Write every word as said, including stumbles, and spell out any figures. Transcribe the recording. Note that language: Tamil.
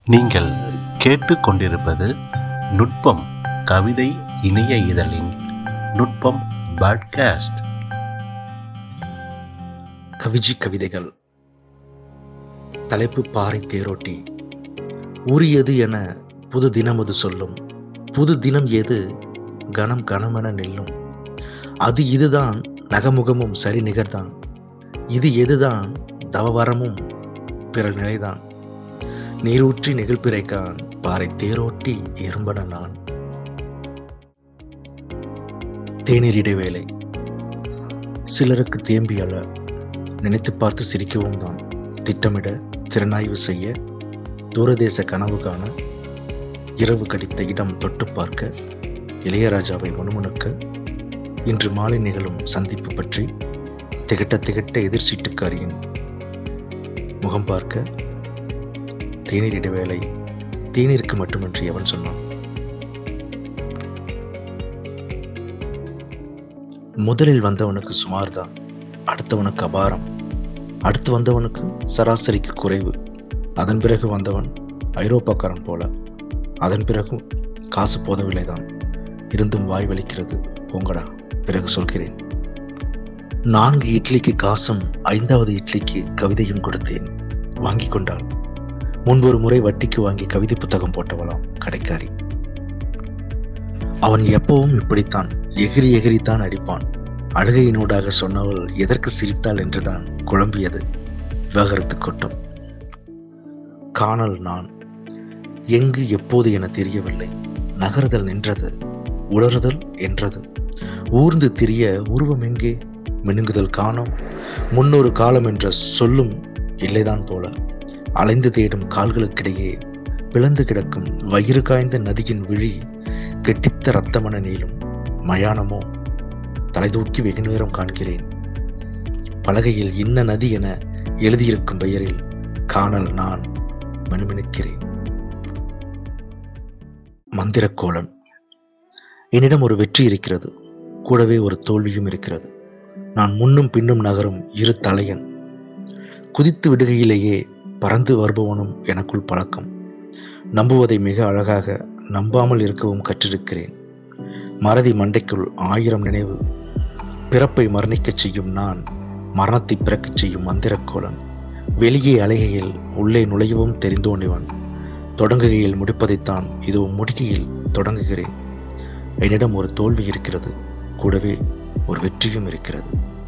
நீங்கள் கேட்டுக்கொண்டிருப்பது நுட்பம் கவிதை இணைய இதழின் நுட்பம் பாட்காஸ்ட். கவிஜி கவிதைகள். தலைப்பு பாறை தேரோட்டி. உரியது என புது தினமது சொல்லும், புது தினம் ஏது கணம் கணமென நில்லும். அது இதுதான் நகமுகமும் சரி நிகர்தான், இது எதுதான் தவவரமும் பிறல் நிலைதான். நீரூற்றி நெகிழ்பிறைக்கான் பாறை தேரோட்டி எறும்பன நான். தேநீர் இடைவேளை. சிலருக்கு தேம்பி அழ, நினைத்து பார்த்து சிரிக்கவும் தான், திட்டமிட திறனாய்வு செய்ய, தூரதேச கனவு காண, இரவு கடித்த இடம் தொட்டு பார்க்க, இளையராஜாவை முணுமுணுக்க, இன்று மாலை நிகழும் சந்திப்பு பற்றி திகட்ட திகட்ட எதிர் சீட்டுக்காரியின் முகம் பார்க்க. தேநீர் இடைவேளை தேநீருக்கு மட்டுமின்றி எவன் சொன்னான்? முதலில் வந்தவனுக்கு சுமார்தான், அடுத்தவனுக்கு அபாரம், அடுத்து வந்தவனுக்கு சராசரிக்கு குறைவு, அதன் பிறகு வந்தவன் ஐரோப்பாக்காரன் போல, அதன் பிறகு காசு போதவில்லைதான், இருந்தும் வாய் வலிக்கிறது, போங்கடா பிறகு சொல்கிறேன். நான்கு இட்லிக்கு காசும் ஐந்தாவது இட்லிக்கு கவிதையும் கொடுத்தேன், வாங்கி கொண்டாள். முன்பொரு முறை வட்டிக்கு வாங்கி கவிதை புத்தகம் போட்டவளாம் கடைக்காரி. அவன் எப்பவும் இப்படித்தான், எகிரி எகிரித்தான் அடிப்பான். அழுகையினூடாக சொன்னவள் எதற்கு சிரித்தாள் என்றுதான் குழம்பியது. விவகாரத்து கொட்டும். காணல் நான் எங்கு எப்போது என தெரியவில்லை. நகர்தல் நின்றது, உளறுதல் என்றது. ஊர்ந்து திரிய உருவம் எங்கே? மினுங்குதல் காணோம். முன்னொரு காலம் என்ற சொல்லும் இல்லைதான் போல. அலைந்து தேடும் கால்களுக்கிடையே பிளந்து கிடக்கும் வயிறு காய்ந்த நதியின் விழி கெட்டித்த இரத்தமன நீளும். மயானமோ தலைதூக்கி வெகு நேரம் காண்கிறேன். பலகையில் இன்ன நதி என எழுதியிருக்கும் பெயரில் காணல் நான் மினுமினுக்கிறேன். மந்திரக்கோலன். என்னிடம் ஒரு வெற்றி இருக்கிறது, கூடவே ஒரு தோல்வியும் இருக்கிறது. நான் முன்னும் பின்னும் நகரும் இரு தலையன். குதித்து விடுகையிலேயே பறந்து வருபவனும் எனக்குள் பழக்கம். நம்புவதை மிக அழகாக நம்பாமல் இருக்கவும் கற்றிருக்கிறேன். மறதி மண்டைக்குள் ஆயிரம் நினைவு. பிறப்பை மரணிக்கச் செய்யும் நான், மரணத்தை பிறக்கச் செய்யும் மந்திரக்கோலன். வெளியே அலைகையில் உள்ளே நுழையவும் தெரிந்தோன் இவன். தொடங்குகையில் முடிப்பதைத்தான் இதோ முடிகையில் தொடங்குகிறேன். என்னிடம் ஒரு தோல்வி இருக்கிறது, கூடவே ஒரு வெற்றியும் இருக்கிறது.